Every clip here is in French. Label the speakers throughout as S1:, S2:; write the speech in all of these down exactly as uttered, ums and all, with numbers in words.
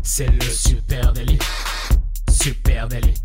S1: C'est le Super Daily. Super Daily.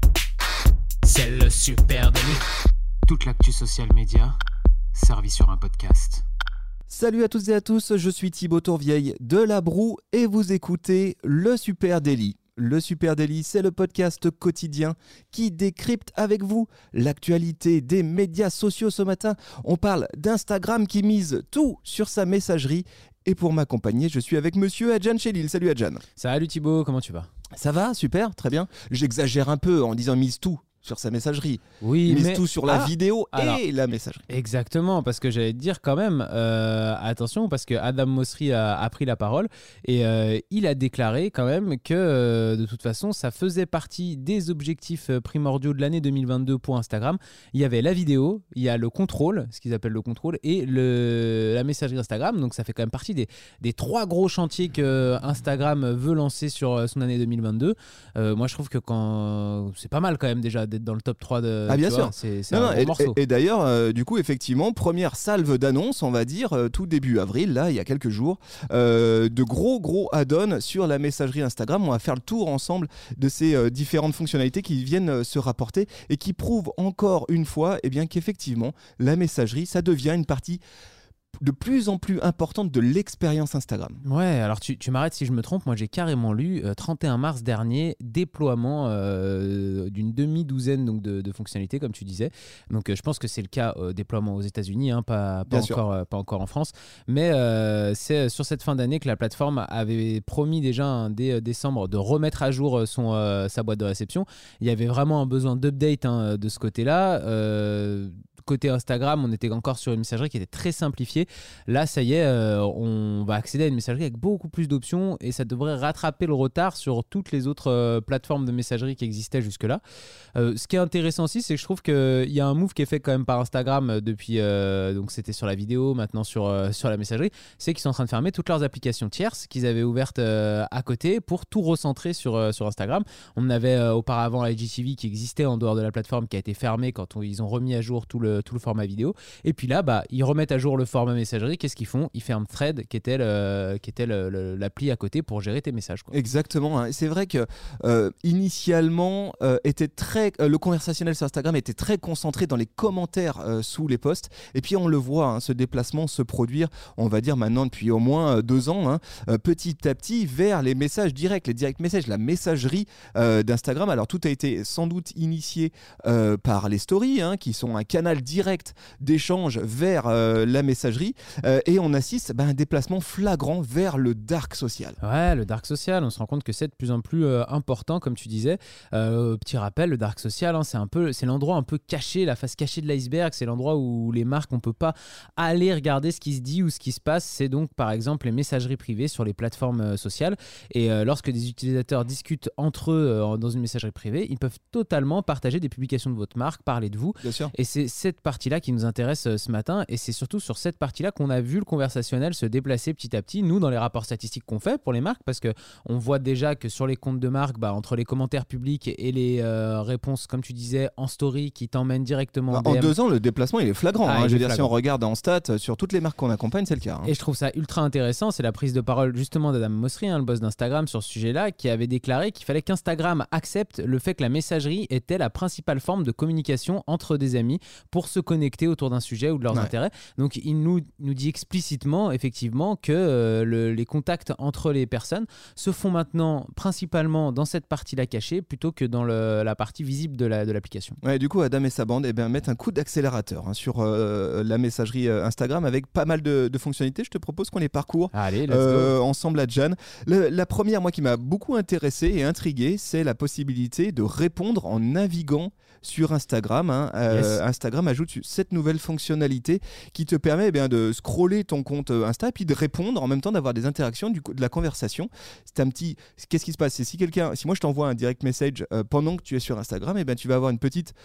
S1: C'est le Super Daily. Toute l'actu social média servie sur un podcast.
S2: Salut à toutes et à tous, je suis Thibaut Tourvieille de La Broue et vous écoutez le Super Daily. Le Super Daily, c'est le podcast quotidien qui décrypte avec vous l'actualité des médias sociaux. Ce matin, on parle d'Instagram qui mise tout sur sa messagerie. Et pour m'accompagner, je suis avec monsieur Adjan Chélil. Salut Adjan.
S3: Salut Thibaut, comment tu vas ?
S2: Ça va, super, très bien. J'exagère un peu en disant mise tout sur sa messagerie.
S3: Oui,
S2: mise
S3: mais...
S2: tout sur la
S3: ah,
S2: vidéo
S3: alors,
S2: et la messagerie.
S3: Exactement, parce que j'allais te dire quand même, euh, attention, parce que Adam Mosseri a, a pris la parole et euh, il a déclaré quand même que euh, de toute façon, ça faisait partie des objectifs primordiaux de l'année deux mille vingt-deux pour Instagram. Il y avait la vidéo, il y a le contrôle, ce qu'ils appellent le contrôle, et le, la messagerie Instagram. Donc ça fait quand même partie des, des trois gros chantiers que Instagram veut lancer sur son année deux mille vingt-deux. Euh, moi, je trouve que quand c'est pas mal quand même déjà d'être dans le top trois de.
S2: Ah bien sûr,
S3: vois, c'est, c'est
S2: non,
S3: un
S2: non,
S3: gros
S2: et,
S3: morceau.
S2: Et, et d'ailleurs, euh, du coup, effectivement, première salve d'annonce, on va dire, euh, tout début avril, là, il y a quelques jours, euh, de gros, gros add-ons sur la messagerie Instagram. On va faire le tour ensemble de ces euh, différentes fonctionnalités qui viennent euh, se rapporter et qui prouvent encore une fois eh bien, qu'effectivement, la messagerie, ça devient une partie de plus en plus importante de l'expérience Instagram.
S3: Ouais, alors tu, tu m'arrêtes si je me trompe, moi j'ai carrément lu euh, trente et un mars dernier, déploiement euh, d'une demi-douzaine donc, de, de fonctionnalités comme tu disais. Donc euh, je pense que c'est le cas euh, déploiement aux États-Unis, hein, pas, pas, encore, euh, pas encore en France. Mais euh, c'est sur cette fin d'année que la plateforme avait promis déjà hein, dès décembre de remettre à jour son, euh, sa boîte de réception. Il y avait vraiment un besoin d'update hein, de ce côté-là. Euh, Côté Instagram, on était encore sur une messagerie qui était très simplifiée. Là, ça y est, euh, on va accéder à une messagerie avec beaucoup plus d'options et ça devrait rattraper le retard sur toutes les autres euh, plateformes de messagerie qui existaient jusque-là. Euh, ce qui est intéressant aussi, c'est que je trouve qu'il y a un move qui est fait quand même par Instagram depuis, euh, donc c'était sur la vidéo, maintenant sur, euh, sur la messagerie, c'est qu'ils sont en train de fermer toutes leurs applications tierces qu'ils avaient ouvertes euh, à côté pour tout recentrer sur, euh, sur Instagram. On avait euh, auparavant I G T V qui existait en dehors de la plateforme qui a été fermée quand on, ils ont remis à jour tout le tout le format vidéo. Et puis là, bah, ils remettent à jour le format messagerie. Qu'est-ce qu'ils font ? Ils ferment Thread, qui était, le, qui était le, le, l'appli à côté pour gérer tes messages. Quoi.
S2: Exactement. Hein. C'est vrai que euh, initialement, euh, était très, euh, le conversationnel sur Instagram était très concentré dans les commentaires euh, sous les posts. Et puis on le voit, hein, ce déplacement se produire, on va dire maintenant depuis au moins euh, deux ans, hein, euh, petit à petit vers les messages directs, les direct messages, la messagerie euh, d'Instagram. Alors tout a été sans doute initié euh, par les stories, hein, qui sont un canal direct d'échange vers euh, la messagerie euh, et on assiste bah, à un déplacement flagrant vers le dark social.
S3: Ouais, le dark social, on se rend compte que c'est de plus en plus euh, important, comme tu disais. Euh, petit rappel, le dark social, hein, c'est, un peu, c'est l'endroit un peu caché, la face cachée de l'iceberg, c'est l'endroit où les marques, on ne peut pas aller regarder ce qui se dit ou ce qui se passe. C'est donc par exemple les messageries privées sur les plateformes euh, sociales. Et euh, lorsque des utilisateurs discutent entre eux euh, dans une messagerie privée, ils peuvent totalement partager des publications de votre marque, parler de vous.
S2: Bien sûr.
S3: Et c'est cette partie-là qui nous intéresse euh, ce matin et c'est surtout sur cette partie-là qu'on a vu le conversationnel se déplacer petit à petit, nous dans les rapports statistiques qu'on fait pour les marques, parce qu'on voit déjà que sur les comptes de marque, bah, entre les commentaires publics et les euh, réponses, comme tu disais, en story qui t'emmènent directement en
S2: bah,
S3: D M.
S2: En deux ans, le déplacement, il est flagrant.
S3: Ah,
S2: hein. Je veux dire,
S3: flagrant.
S2: si on regarde en stats, sur toutes les marques qu'on accompagne, c'est le cas. Hein.
S3: Et je trouve ça ultra intéressant, c'est la prise de parole justement d'Adam Mosseri, hein, le boss d'Instagram, sur ce sujet-là, qui avait déclaré qu'il fallait qu'Instagram accepte le fait que la messagerie était la principale forme de communication entre des amis pour se connecter autour d'un sujet ou de leurs
S2: ouais.
S3: intérêts. Donc il nous, nous dit explicitement effectivement que euh, le, les contacts entre les personnes se font maintenant principalement dans cette partie-là cachée plutôt que dans le, la partie visible de, la, de l'application.
S2: Ouais, du coup, Adam et sa bande eh ben, mettent un coup d'accélérateur hein, sur euh, la messagerie euh, Instagram avec pas mal de, de fonctionnalités. Je te propose qu'on les parcourt
S3: Allez, let's
S2: euh,
S3: go.
S2: ensemble à Jan. Le, la première, moi, qui m'a beaucoup intéressé et intrigué, c'est la possibilité de répondre en naviguant sur Instagram. Hein. Euh,
S3: Yes.
S2: Instagram ajoute cette nouvelle fonctionnalité qui te permet eh bien, de scroller ton compte Insta et puis de répondre en même temps, d'avoir des interactions, du, de la conversation. C'est un petit... Qu'est-ce qui se passe ? C'est si quelqu'un, si moi je t'envoie un direct message euh, pendant que tu es sur Instagram, eh bien, tu vas avoir une petite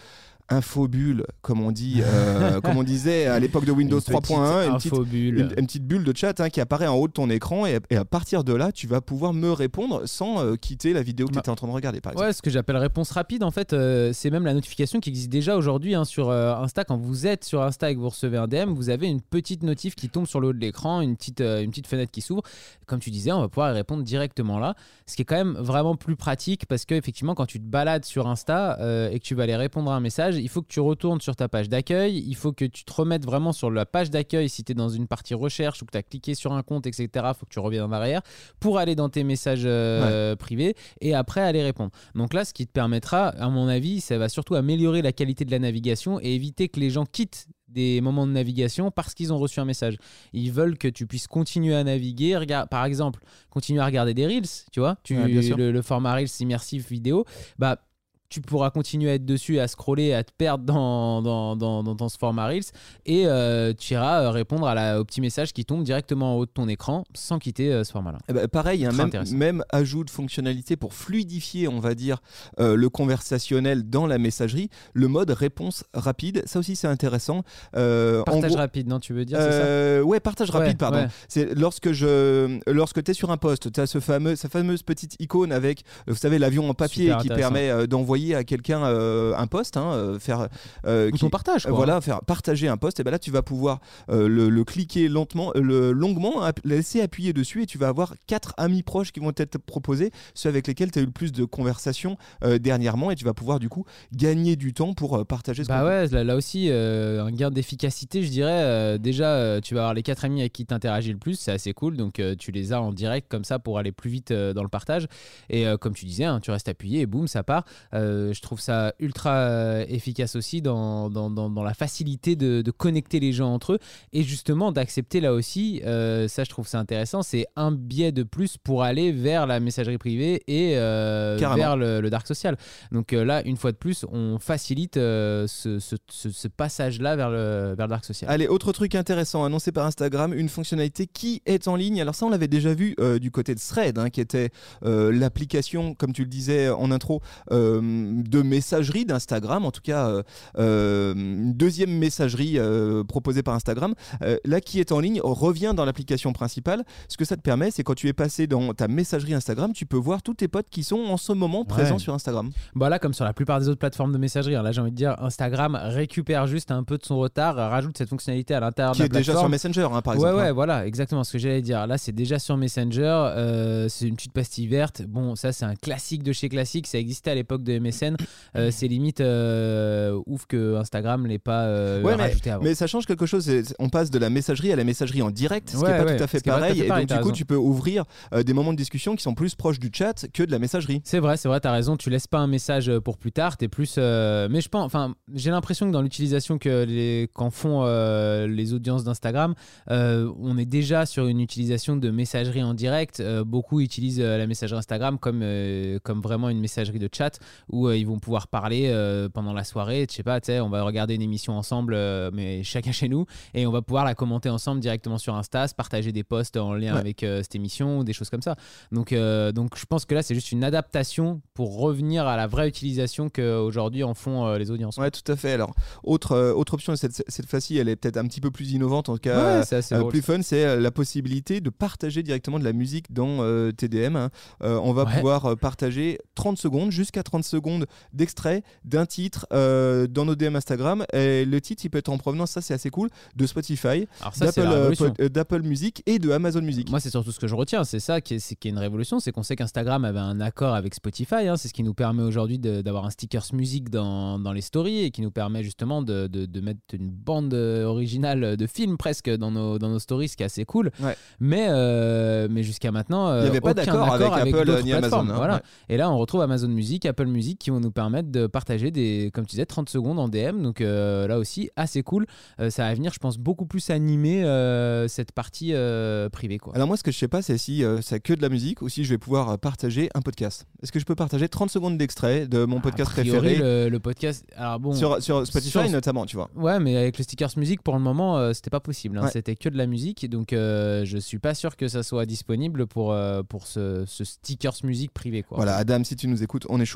S2: infobulle, comme on dit, euh, comme on disait à l'époque de Windows trois point un, une petite, une, une petite bulle de chat hein, qui apparaît en haut de ton écran et, et à partir de là, tu vas pouvoir me répondre sans euh, quitter la vidéo que bah, tu étais en train de regarder, par exemple.
S3: Ouais, ce que j'appelle réponse rapide, en fait, euh, c'est même la notification qui existe déjà aujourd'hui hein, sur euh, Insta. Quand vous êtes sur Insta et que vous recevez un D M, vous avez une petite notif qui tombe sur le haut de l'écran, une petite, euh, une petite fenêtre qui s'ouvre. Comme tu disais, on va pouvoir y répondre directement là, ce qui est quand même vraiment plus pratique parce qu'effectivement, quand tu te balades sur Insta euh, et que tu vas aller répondre à un message, il faut que tu retournes sur ta page d'accueil, il faut que tu te remettes vraiment sur la page d'accueil si tu es dans une partie recherche ou que tu as cliqué sur un compte, et cetera. Il faut que tu reviennes en arrière pour aller dans tes messages euh, ouais. privés et après aller répondre. Donc là, ce qui te permettra, à mon avis, ça va surtout améliorer la qualité de la navigation et éviter que les gens quittent des moments de navigation parce qu'ils ont reçu un message. Ils veulent que tu puisses continuer à naviguer, regarde, par exemple, continuer à regarder des Reels, tu vois, tu, ouais, le, le format Reels immersif vidéo, bah tu pourras continuer à être dessus, à scroller, à te perdre dans, dans, dans, dans, dans ce format Reels et euh, tu iras répondre à la, au petit message qui tombe directement en haut de ton écran sans quitter euh, ce format-là.
S2: Eh ben, pareil, hein, même, même ajout de fonctionnalité pour fluidifier, on va dire, euh, le conversationnel dans la messagerie, le mode réponse rapide, ça aussi c'est intéressant. Euh,
S3: partage
S2: gros,
S3: rapide, non, tu veux dire,
S2: euh,
S3: c'est ça
S2: Ouais, partage rapide, ouais, pardon. Ouais. C'est lorsque, je, lorsque tu es sur un post, tu as ce fameux, cette fameuse petite icône avec, vous savez, l'avion en papier
S3: Super
S2: qui permet euh, d'envoyer à quelqu'un euh, un post, hein, euh, faire
S3: euh, ou ton partage, quoi.
S2: Euh, voilà, faire partager un post. Et ben là, tu vas pouvoir euh, le, le cliquer lentement, le longuement, app- laisser appuyer dessus, et tu vas avoir quatre amis proches qui vont être proposés, ceux avec lesquels tu as eu le plus de conversations euh, dernièrement, et tu vas pouvoir du coup gagner du temps pour euh, partager ce
S3: bah
S2: contenu.
S3: Ouais, là, là aussi, euh, un gain d'efficacité, je dirais. Euh, déjà, euh, tu vas avoir les quatre amis avec qui tu interagis le plus, c'est assez cool. Donc, euh, tu les as en direct comme ça pour aller plus vite euh, dans le partage. Et euh, comme tu disais, hein, tu restes appuyé et boum, ça part. Euh, je trouve ça ultra euh, efficace aussi dans, dans, dans, dans la facilité de, de connecter les gens entre eux et justement d'accepter là aussi, euh, ça je trouve ça intéressant, c'est un biais de plus pour aller vers la messagerie privée et euh, vers le, le dark social. Donc euh, là, une fois de plus, on facilite euh, ce, ce, ce, ce passage-là vers le, vers le dark social.
S2: Allez, autre truc intéressant annoncé par Instagram, une fonctionnalité qui est en ligne. Alors ça, on l'avait déjà vu euh, du côté de Thread, hein, qui était euh, l'application, comme tu le disais en intro, euh, de messagerie d'Instagram, en tout cas euh, euh, une deuxième messagerie euh, proposée par Instagram, euh, là qui est en ligne, revient dans l'application principale. Ce que ça te permet, c'est quand tu es passé dans ta messagerie Instagram, tu peux voir tous tes potes qui sont en ce moment présents ouais. sur Instagram.
S3: Bah là, comme sur la plupart des autres plateformes de messagerie, hein, là j'ai envie de dire, Instagram récupère juste un peu de son retard, rajoute cette fonctionnalité à l'intérieur
S2: qui
S3: de la
S2: plateforme. Qui est déjà sur Messenger, hein, par exemple.
S3: Ouais, ouais,
S2: hein.
S3: voilà, exactement ce que j'allais dire. Là, c'est déjà sur Messenger, euh, c'est une petite pastille verte. Bon, ça, c'est un classique de chez classique, ça existait à l'époque de M S N. Euh, c'est limite euh, ouf que Instagram l'ait pas euh,
S2: ouais,
S3: rajouté
S2: mais,
S3: avant.
S2: Mais ça change quelque chose. On passe de la messagerie à la messagerie en direct, ce
S3: ouais,
S2: qui n'est pas
S3: ouais,
S2: tout à fait
S3: pareil.
S2: pareil.
S3: Tout à fait pareil.
S2: Et donc, du coup, tu peux ouvrir euh, des moments de discussion qui sont plus proches du chat que de la messagerie.
S3: C'est vrai, c'est vrai, t'as raison. Tu laisses pas un message pour plus tard. T'es plus. Euh... Mais je pense. Enfin, j'ai l'impression que dans l'utilisation que les qu'en font euh, les audiences d'Instagram, euh, on est déjà sur une utilisation de messagerie en direct. Euh, beaucoup utilisent euh, la messagerie Instagram comme euh, comme vraiment une messagerie de chat où euh, ils vont pouvoir parler euh, pendant la soirée. Je sais pas, tu sais, on va regarder une émission ensemble, euh, mais chacun chez nous, et on va pouvoir la commenter ensemble directement sur Insta, se partager des posts en lien ouais. avec euh, cette émission ou des choses comme ça. Donc, euh, donc je pense que là, c'est juste une adaptation pour revenir à la vraie utilisation qu'aujourd'hui en font euh, les audiences.
S2: Ouais, tout à fait. Alors, autre, euh, autre option, cette, cette fois-ci, elle est peut-être un petit peu plus innovante, en tout cas
S3: ouais, c'est
S2: euh, plus fun, c'est euh, la possibilité de partager directement de la musique dans euh, T D M. Hein. Euh, on va ouais. pouvoir euh, partager trente secondes, jusqu'à trente secondes d'extrait d'un titre euh, dans nos D M Instagram. Et le titre, il peut être en provenance, ça c'est assez cool, de Spotify,
S3: ça,
S2: d'Apple, euh, d'Apple Music et de Amazon Music.
S3: Moi, c'est surtout ce que je retiens, c'est ça qui est, c'est, qui est une révolution, c'est qu'on sait qu'Instagram avait un accord avec Spotify, hein, c'est ce qui nous permet aujourd'hui de, d'avoir un stickers musique dans, dans les stories et qui nous permet justement de, de, de mettre une bande originale de film presque dans nos, dans nos stories, ce qui est assez cool.
S2: Ouais.
S3: Mais, euh, mais jusqu'à maintenant, euh,
S2: il n'y avait pas d'accord, accord avec, avec Apple ni Amazon. Hein,
S3: voilà.
S2: ouais.
S3: Et là, on retrouve Amazon Music, Apple Music qui vont nous permettre de partager des, comme tu disais, trente secondes en D M. Donc euh, là aussi, assez cool. Euh, ça va venir, je pense, beaucoup plus animer euh, cette partie euh, privée, quoi.
S2: Alors moi, ce que je sais pas, c'est si euh, c'est que de la musique ou si je vais pouvoir partager un podcast. Est-ce que je peux partager trente secondes d'extrait de mon podcast
S3: a priori,
S2: préféré
S3: le, le podcast, alors bon,
S2: sur, sur Spotify sur... notamment, tu vois.
S3: Ouais, mais avec le stickers musique, pour le moment, euh, c'était pas possible. Hein.
S2: Ouais.
S3: C'était que de la musique, donc euh, je suis pas sûr que ça soit disponible pour, euh, pour ce, ce stickers musique privé, quoi.
S2: Voilà, Adam, si tu nous écoutes, on est chaud là-dessus.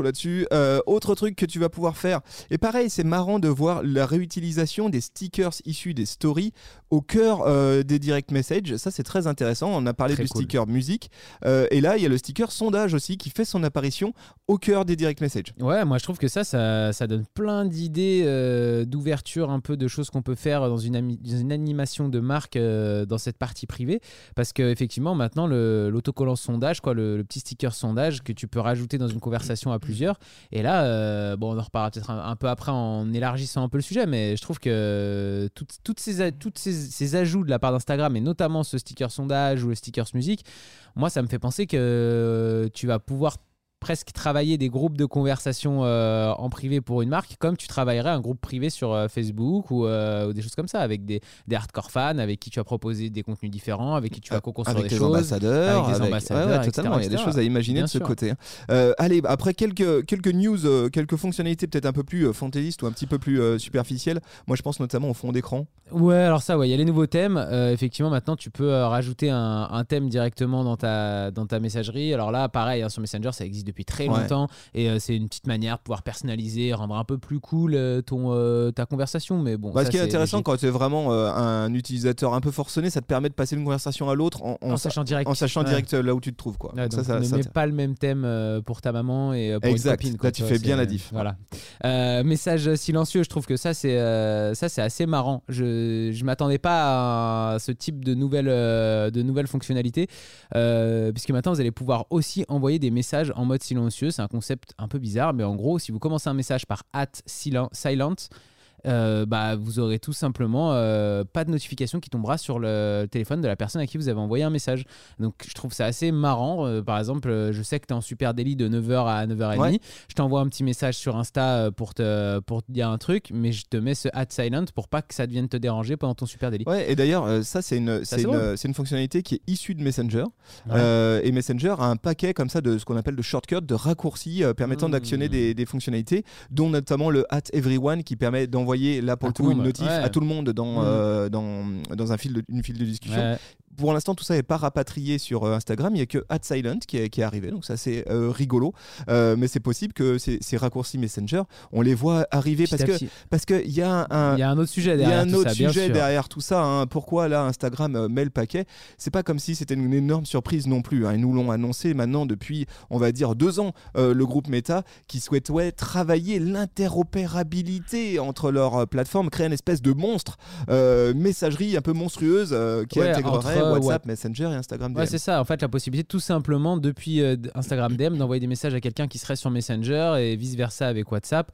S2: euh, autre truc que tu vas pouvoir faire. Et pareil, c'est marrant de voir la réutilisation des stickers issus des stories au cœur euh, des direct messages. Ça, c'est très intéressant. On a parlé
S3: Très
S2: du
S3: cool.
S2: sticker musique. Euh, et là, il y a le sticker sondage aussi qui fait son apparition au cœur des direct messages.
S3: Ouais, moi je trouve que ça, ça, ça donne plein d'idées euh, d'ouverture, un peu de choses qu'on peut faire dans une, ami- dans une animation de marque euh, dans cette partie privée. Parce qu'effectivement, maintenant, le, l'autocollant sondage, quoi, le, le petit sticker sondage que tu peux rajouter dans une conversation à plusieurs. Et là, euh, bon, on en reparlera peut-être un, un peu après en élargissant un peu le sujet, mais je trouve que toutes, toutes, ces, a- toutes ces, ces ajouts de la part d'Instagram, et notamment ce sticker sondage ou le stickers musique, moi ça me fait penser que tu vas pouvoir presque travailler des groupes de conversation euh, en privé pour une marque comme tu travaillerais un groupe privé sur euh, Facebook ou, euh, ou des choses comme ça avec des, des hardcore fans avec qui tu vas proposer des contenus différents, avec qui tu vas co-construire
S2: avec
S3: des
S2: des
S3: choses,
S2: ambassadeurs,
S3: avec des ambassadeurs,
S2: ouais, ouais,
S3: et cetera,
S2: totalement. Il y a des
S3: et cetera.
S2: choses à imaginer
S3: Bien
S2: de ce
S3: sûr.
S2: côté. Euh, allez, après quelques, quelques news, euh, quelques fonctionnalités peut-être un peu plus euh, fantaisistes ou un petit peu plus euh, superficielles. Moi, je pense notamment au fond d'écran.
S3: Ouais, alors ça, ouais, il y a les nouveaux thèmes. Euh, effectivement, maintenant, tu peux euh, rajouter un, un thème directement dans ta, dans ta messagerie. Alors là, pareil, hein, sur Messenger, ça existe depuis très
S2: Ouais.
S3: longtemps. Et euh, c'est une petite manière de pouvoir personnaliser, rendre un peu plus cool euh, ton, euh, ta conversation. Mais bon,
S2: Bah,
S3: ça,
S2: ce qui est
S3: c'est
S2: intéressant
S3: léger.
S2: quand tu es vraiment euh, un utilisateur un peu forcené, ça te permet de passer d'une conversation à l'autre en, en
S3: En
S2: sa-
S3: sachant direct.
S2: en sachant
S3: Ouais.
S2: direct euh, là où tu te trouves. Quoi.
S3: Ouais,
S2: Donc
S3: donc
S2: ça, ça,
S3: ne
S2: ça
S3: mets
S2: te-
S3: pas le même thème euh, pour ta maman et euh, pour
S2: Exact.
S3: une copine. quoi,
S2: Là, tu
S3: vois,
S2: fais bien
S3: c'est-
S2: la diff.
S3: Voilà. Euh, message silencieux, je trouve que ça, c'est euh, ça, c'est assez marrant. Je je m'attendais pas à ce type de nouvelles euh, de nouvelles fonctionnalités, euh, puisque maintenant vous allez pouvoir aussi envoyer des messages en mode silencieux. C'est un concept un peu bizarre, mais en gros, si vous commencez un message par at silen- silent. Euh, bah, vous aurez tout simplement euh, pas de notification qui tombera sur le téléphone de la personne à qui vous avez envoyé un message. Donc je trouve ça assez marrant. Euh, par exemple, euh, je sais que tu es en super délit de neuf heures à neuf heures trente.
S2: Ouais.
S3: Je t'envoie un petit message sur Insta euh, pour te, pour te dire un truc, mais je te mets ce at silent pour pas que ça devienne te déranger pendant ton super délit.
S2: Ouais, et d'ailleurs, euh, ça, c'est une,
S3: Ça,
S2: c'est,
S3: c'est
S2: une,
S3: drôle.
S2: c'est une fonctionnalité qui est issue de Messenger.
S3: Ouais.
S2: Euh, et Messenger a un paquet comme ça de ce qu'on appelle de shortcuts, de raccourcis euh, permettant
S3: Mmh.
S2: d'actionner des, des fonctionnalités, dont notamment le at everyone qui permet d'envoyer là pour
S3: À
S2: le
S3: tout
S2: coup
S3: le
S2: une
S3: monde,
S2: notif
S3: ouais.
S2: à tout le monde dans,
S3: Mmh.
S2: euh, dans, dans un fil de, une file de discussion.
S3: Ouais.
S2: Pour l'instant, tout ça n'est pas rapatrié sur euh, Instagram. Il n'y a que at silent qui est, qui est arrivé, donc ça c'est euh, rigolo. Euh, mais c'est possible que ces, ces raccourcis Messenger, on les voit arriver
S3: Petit
S2: parce
S3: à
S2: que
S3: petit.
S2: parce qu'il y a un,
S3: Il y a un autre sujet
S2: il y a
S3: derrière
S2: un
S3: tout
S2: autre
S3: ça, bien
S2: sujet
S3: sûr.
S2: derrière tout ça. Hein. Pourquoi là Instagram euh, met le paquet? C'est pas comme si c'était une énorme surprise non plus. Hein. Ils nous l'ont annoncé maintenant depuis, on va dire, deux ans, euh, le groupe Meta qui souhaite ouais, travailler l'interopérabilité entre leurs euh, plateformes, créer une espèce de monstre euh, messagerie un peu monstrueuse euh, qui
S3: Ouais,
S2: intégrerait
S3: entre,
S2: WhatsApp,
S3: ouais.
S2: Messenger et Instagram D M.
S3: Ouais, c'est ça. En fait, la possibilité tout simplement depuis euh, Instagram D M d'envoyer des messages à quelqu'un qui serait sur Messenger et vice versa avec WhatsApp.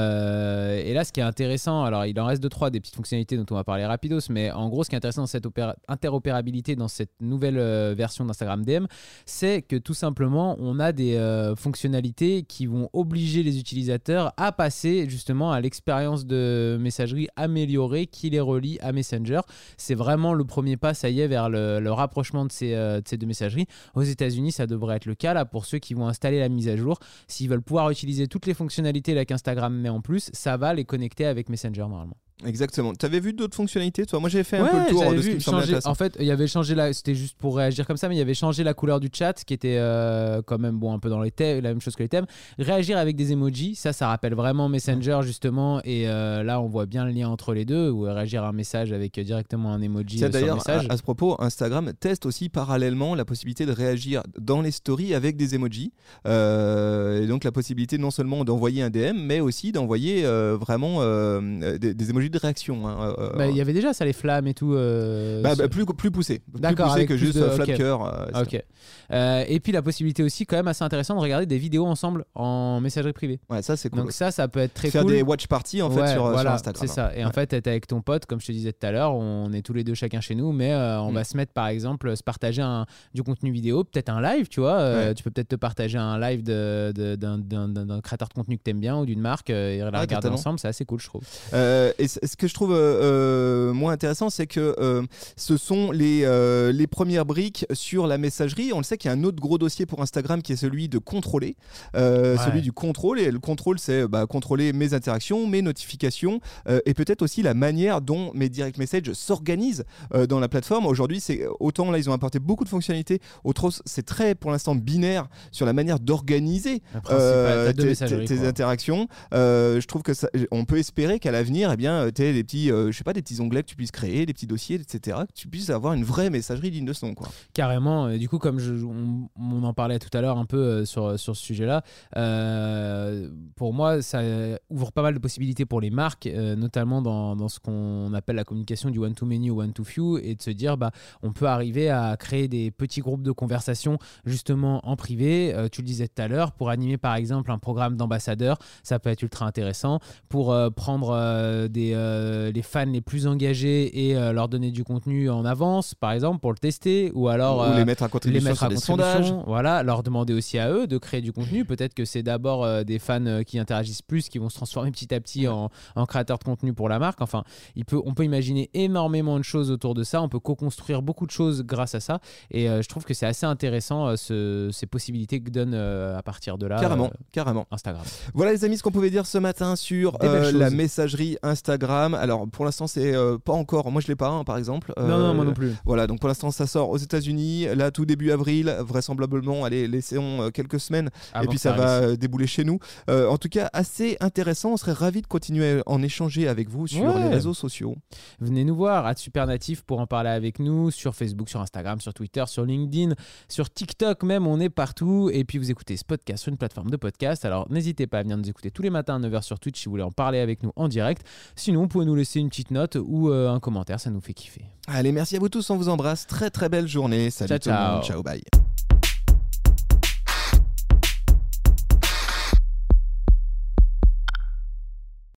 S3: Euh, et là, ce qui est intéressant, alors il en reste deux trois des petites fonctionnalités dont on va parler rapidos, mais en gros, ce qui est intéressant dans cette opéra- interopérabilité dans cette nouvelle euh, version d'Instagram D M, c'est que tout simplement, on a des euh, fonctionnalités qui vont obliger les utilisateurs à passer justement à l'expérience de messagerie améliorée qui les relie à Messenger. C'est vraiment le premier pas, ça y est, vers le, le rapprochement de ces, euh, de ces deux messageries. Aux États-Unis, ça devrait être le cas là pour ceux qui vont installer la mise à jour. S'ils veulent pouvoir utiliser toutes les fonctionnalités là qu'Instagram met en plus, ça va les connecter avec Messenger normalement.
S2: Exactement. Tu avais vu d'autres fonctionnalités, toi? Moi, j'avais fait un
S3: Ouais,
S2: peu le tour
S3: j'avais
S2: de ce
S3: vu
S2: qui me semblait
S3: changer-
S2: intéressant.
S3: En fait, il y avait changé la, c'était juste pour réagir comme ça, mais il y avait changé la couleur du chat, qui était euh, quand même bon un peu dans les thèmes, la même chose que les thèmes. Réagir avec des emojis, ça, ça rappelle vraiment Messenger justement, et euh, là, on voit bien le lien entre les deux, ou réagir à un message avec euh, directement un emoji
S2: Tiens,
S3: euh, sur le
S2: d'ailleurs,
S3: message.
S2: à, à ce propos, Instagram teste aussi parallèlement la possibilité de réagir dans les stories avec des emojis. Euh, et donc la possibilité non seulement d'envoyer un D M, mais aussi d'envoyer euh, vraiment euh, des, des emojis de réaction. Hein. Euh,
S3: Bah, il y avait déjà ça, les flammes et tout. euh,
S2: bah,
S3: sur-
S2: bah, plus, plus poussé. Plus
S3: D'accord,
S2: poussé
S3: avec
S2: que
S3: plus
S2: juste
S3: de-
S2: euh, flat
S3: ok.
S2: cœur. euh, et cetera.
S3: Ok. Euh, et puis la possibilité aussi, quand même assez intéressante, de regarder des vidéos ensemble en messagerie privée.
S2: Ouais, ça c'est cool.
S3: Donc ça, ça peut être très
S2: Faire
S3: cool.
S2: des watch parties en fait
S3: Ouais,
S2: sur,
S3: voilà,
S2: sur Instagram.
S3: c'est ça. Et en
S2: Ouais.
S3: fait, t'es avec ton pote, comme je te disais tout à l'heure, on est tous les deux chacun chez nous, mais euh, on
S2: Mm.
S3: va se mettre par exemple, se partager un, du contenu vidéo, peut-être un live, tu vois. euh,
S2: Ouais.
S3: Tu peux peut-être te partager un live de, de- d'un, d'un- d'un- d'un créateur de contenu que t'aimes bien ou d'une marque euh, et la regarder
S2: totalement.
S3: ensemble, c'est assez cool, je trouve.
S2: Euh, et ce que je trouve euh, moins intéressant, c'est que euh, ce sont les, euh, les premières briques sur la messagerie. On le sait qu'il y a un autre gros dossier pour Instagram qui est celui de contrôler, euh, ouais. celui du contrôle. Et le contrôle, c'est bah, contrôler mes interactions, mes notifications euh, et peut-être aussi la manière dont mes direct messages s'organisent euh, dans la plateforme. Aujourd'hui, c'est autant là, ils ont apporté beaucoup de fonctionnalités. Autre, c'est très pour l'instant binaire sur la manière d'organiser euh, tes, tes, tes interactions. Euh, je trouve que ça, on peut espérer qu'à l'avenir, eh bien, tu aies des petits, euh, je sais pas, des petits onglets que tu puisses créer, des petits dossiers, et cetera. Que tu puisses avoir une vraie messagerie digne de ce nom, quoi.
S3: Carrément. Et du coup, comme je, on, on en parlait tout à l'heure un peu euh, sur, sur ce sujet-là, euh, pour moi, ça ouvre pas mal de possibilités pour les marques, euh, notamment dans, dans ce qu'on appelle la communication du one-to-many ou one-to-few, et de se dire, bah, on peut arriver à créer des petits groupes de conversation justement en privé. Euh, tu le disais tout à l'heure, pour animer par exemple un programme d'ambassadeurs, ça peut être ultra intéressant. Pour euh, prendre euh, des, euh, les fans les plus engagés et euh, leur donner du contenu en avance, par exemple, pour le tester, ou alors
S2: ou
S3: euh,
S2: les mettre à contribution,
S3: les mettre
S2: sur
S3: à
S2: des
S3: contribution,
S2: sondages.
S3: Voilà, leur demander aussi à eux de créer du contenu. Peut-être que c'est d'abord euh, des fans euh, qui interagissent plus, qui vont se transformer petit à petit en, en créateurs de contenu pour la marque. Enfin, il peut, on peut imaginer énormément de choses autour de ça. On peut co-construire beaucoup de choses grâce à ça. Et euh, je trouve que c'est assez intéressant euh, ce, ces possibilités que donne euh, à partir de là
S2: carrément,
S3: euh,
S2: carrément.
S3: Instagram.
S2: Voilà les amis, ce qu'on pouvait dire ce matin sur euh, la messagerie Instagram. Alors pour l'instant c'est euh, pas encore, moi je l'ai pas hein, par exemple.
S3: Euh, non non moi non plus.
S2: Voilà, donc pour l'instant ça sort aux États-Unis là tout début avril, vraisemblablement. Allez, laissons euh, quelques semaines avant et puis ça, ça va euh, débouler chez nous. Euh, en tout cas assez intéressant. On serait ravis de continuer à en échanger avec vous sur ouais. les réseaux sociaux.
S3: Venez nous voir à Supernatif pour en parler avec nous sur Facebook, sur Instagram, sur Twitter, sur LinkedIn, sur TikTok même, on est partout. Et puis vous écoutez ce podcast sur une plateforme de podcast. Alors n'hésitez pas à venir nous écouter tous les matins à neuf heures sur Twitch si vous voulez en parler avec nous en direct. Sinon, vous pouvez nous laisser une petite note ou euh, un commentaire, ça nous fait kiffer.
S2: Allez, merci à vous tous, on vous embrasse. Très très belle journée. Salut
S3: ciao,
S2: tout le monde.
S3: ciao.
S2: Ciao, bye.